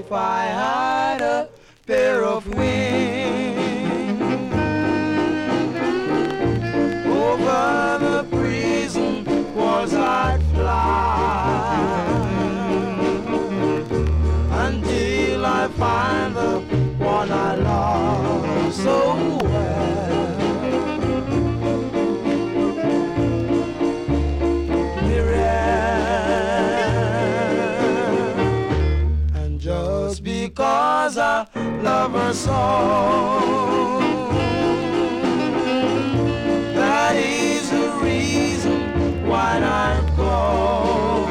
if I had a pair of wings over the prison walls I'd fly until I find the one I love so well. Just because I love her so, that is the reason why I'd go.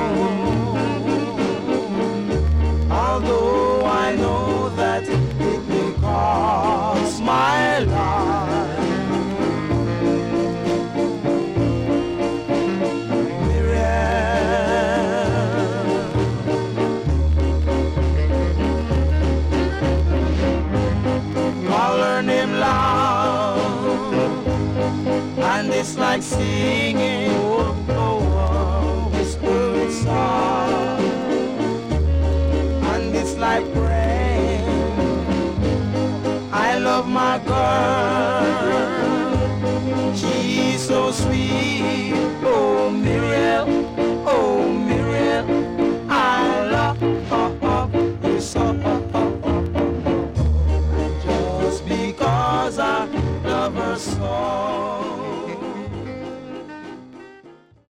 Although I know that it may cost my life. And it's like singing a whispered song, and it's like praying. I love my girl, she's so sweet. Oh Muriel, oh